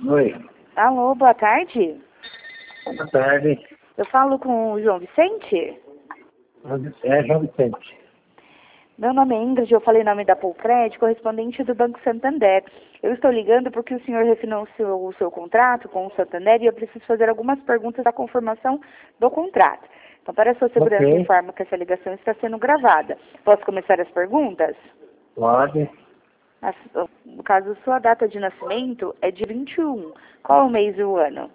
Oi, Alô, boa tarde. boa tarde. Eu falo com o João Vicente? É João Vicente. Meu nome é Ingrid, eu falei em nome da Pulcred, correspondente do Banco Santander. Eu estou ligando porque o senhor refinanciou o seu contrato com o Santander e eu preciso fazer algumas perguntas da confirmação do contrato. Então, para a sua segurança, Ok. informo que essa ligação está sendo gravada. Posso começar as perguntas? Pode. No caso, sua data de nascimento é de 21. Qual é o mês e o ano?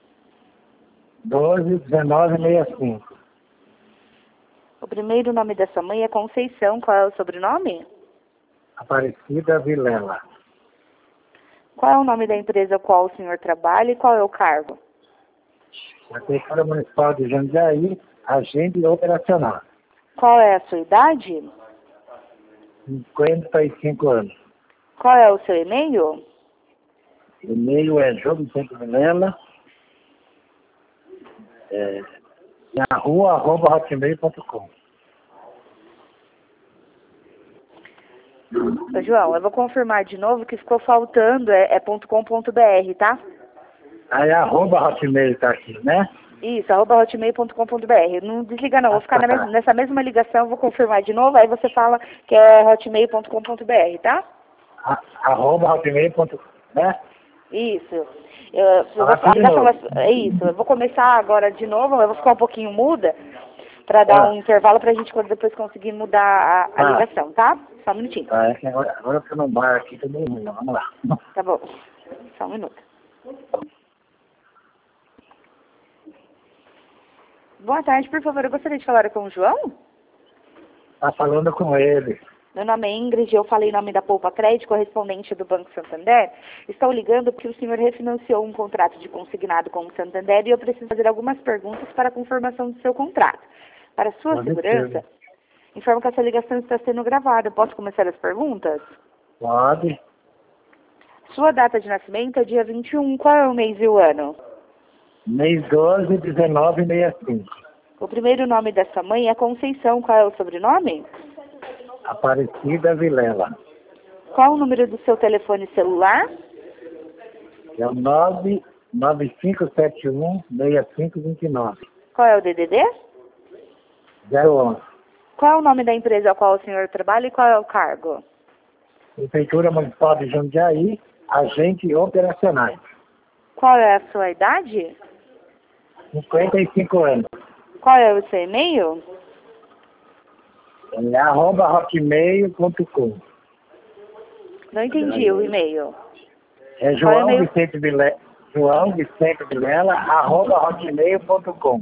12/19/65. O primeiro nome da sua mãe é Conceição. Qual é o sobrenome? Aparecida Vilela. Qual é o nome da empresa a qual o senhor trabalha e qual é o cargo? Na Prefeitura Municipal de Jundiaí, agente operacional. Qual é a sua idade? 55 anos. Qual é o seu e-mail? E-mail é João Vicente Vilela. @hotmail.com. Ô, João, eu vou confirmar de novo que ficou faltando, é .com.br, tá? Aí @hotmail tá aqui, né? Isso, @hotmail.com.br. Não desliga não, vou ficar nessa mesma ligação, vou confirmar de novo, aí você fala que é hotmail.com.br, tá? @hotmail.com, né? Isso. Eu vou, Fala tudo de novo. é isso, eu vou começar agora de novo, eu vou ficar um pouquinho muda, para dar um intervalo para a gente depois conseguir mudar a ligação, tá? Só um minutinho. É que agora eu tô no bar aqui, tô meio ruim, vamos lá. Tá bom. Só um minuto. Boa tarde, por favor, eu gostaria de falar com o João? Tá falando com ele. Meu nome é Ingrid, eu falei em nome da Poupa Crédito, correspondente do Banco Santander. Estou ligando porque o senhor refinanciou um contrato de consignado com o Santander e eu preciso fazer algumas perguntas para a confirmação do seu contrato. Para sua segurança, informo que essa ligação está sendo gravada. Posso começar as perguntas? Pode. Sua data de nascimento é dia 21. Qual é o mês e o ano? Mês 12/19/65. O primeiro nome da sua mãe é Conceição. Qual é o sobrenome? Aparecida Vilela. Qual o número do seu telefone celular? É o 995716529. Qual é o DDD? 011. Qual é o nome da empresa a qual o senhor trabalha e qual é o cargo? Prefeitura Municipal de Jundiaí, agente operacional. Qual é a sua idade? 55 anos. Qual é o seu e-mail? É @hotmail.com. Não entendi o e-mail. É Qual é o João e-mail? Vicente Vilela, @hotmail.com.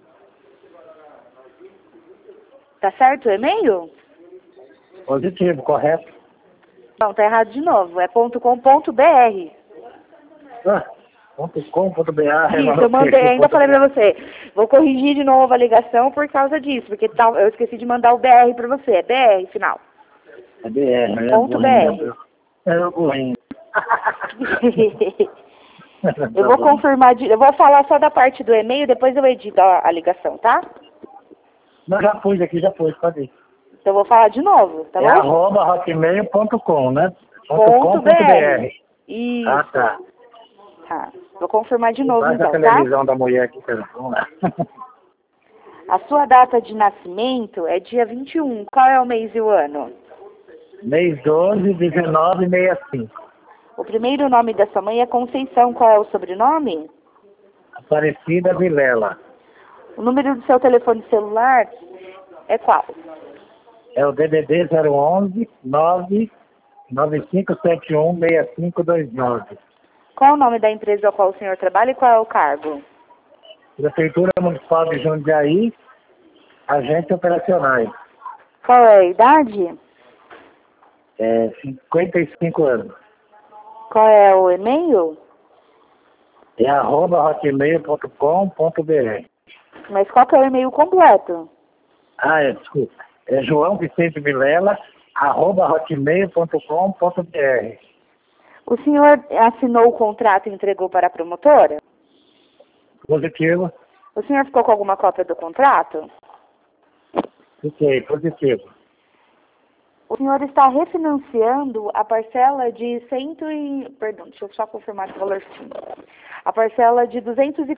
Tá certo o e-mail? Positivo, correto? Não, tá errado de novo. É .com.br. .com.br. Isso, eu mandei, ainda falei pra você. Vou corrigir de novo a ligação por causa disso, porque eu esqueci de mandar o BR pra você. É BR, final. É BR, né? Ponto .br. É burrinho. Eu vou confirmar, eu vou falar só da parte do e-mail, depois eu edito a ligação, tá? Não, já pus aqui, pode ir. Então eu vou falar de novo, tá bom? É @hotmail.com, né? .br. Isso. Ah, tá. Tá. Vou confirmar de novo Baixa a então, tá? televisão da mulher aqui, cara. Vamos lá. A sua data de nascimento é dia 21. Qual é o mês e o ano? Mês 12/19/65. O primeiro nome da sua mãe é Conceição. Qual é o sobrenome? Aparecida Vilela. O número do seu telefone celular é qual? É o DDD 011 995716529. Qual é o nome da empresa a qual o senhor trabalha e qual é o cargo? Prefeitura Municipal de Jundiaí, agente operacional. Qual é a idade? 55 anos. Qual é o e-mail? É @hotmail.com.br. Mas qual que é o e-mail completo? Desculpa. É João Vicente Vilela, @hotmail.com.br. O senhor assinou o contrato e entregou para a promotora? Positivo. O senhor ficou com alguma cópia do contrato? Fiquei positivo. O senhor está refinanciando a parcela de Perdão, deixa eu só confirmar esse valor sim. A parcela de R$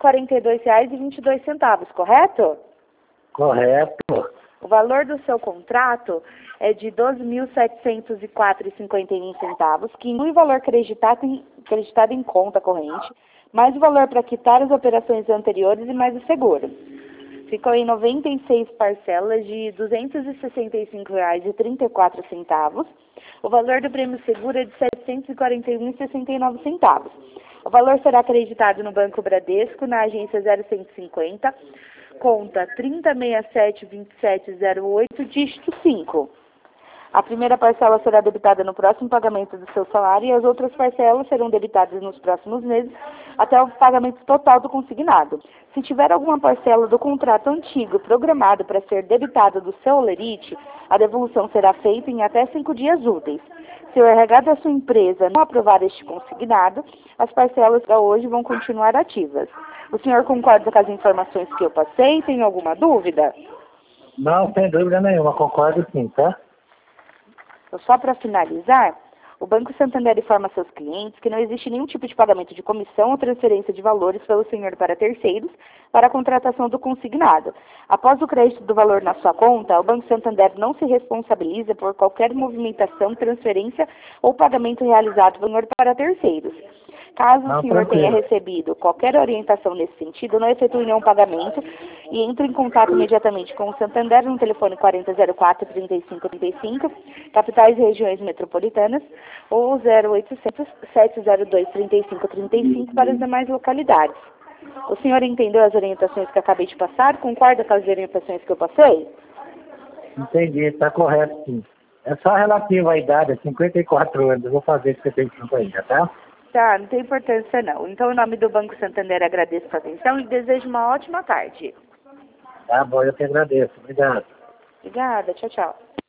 242,22, correto? Correto. O valor do seu contrato é de R$ 12.704,51, que inclui o valor acreditado em conta corrente, mais o valor para quitar as operações anteriores e mais o seguro. Ficou em 96 parcelas de R$ 265,34. O valor do prêmio seguro é de R$ 741,69. O valor será acreditado no Banco Bradesco, na agência 0150, conta 30672708, dígito 5. A primeira parcela será debitada no próximo pagamento do seu salário e as outras parcelas serão debitadas nos próximos meses até o pagamento total do consignado. Se tiver alguma parcela do contrato antigo programado para ser debitada do seu holerite, a devolução será feita em até 5 dias úteis. Se o RH da sua empresa não aprovar este consignado, as parcelas hoje vão continuar ativas. O senhor concorda com as informações que eu passei? Tem alguma dúvida? Não, sem dúvida nenhuma, concordo sim, tá? Só para finalizar, o Banco Santander informa a seus clientes que não existe nenhum tipo de pagamento de comissão ou transferência de valores pelo senhor para terceiros para a contratação do consignado. Após o crédito do valor na sua conta, o Banco Santander não se responsabiliza por qualquer movimentação, transferência ou pagamento realizado pelo senhor para terceiros. Caso o senhor tenha recebido qualquer orientação nesse sentido, não efetue nenhum pagamento e entre em contato imediatamente com o Santander no telefone 4004-3535, capitais e regiões metropolitanas, ou 0800-702-3535 para as demais localidades. O senhor entendeu as orientações que eu acabei de passar? Concorda com as orientações que eu passei? Entendi, está correto sim. É só relativo à idade, 54 anos, eu vou fazer 75 ainda, tá? Tá, não tem importância não. Então, em nome do Banco Santander, agradeço a atenção e desejo uma ótima tarde. Tá bom, eu que agradeço. Obrigado. Obrigada, tchau, tchau.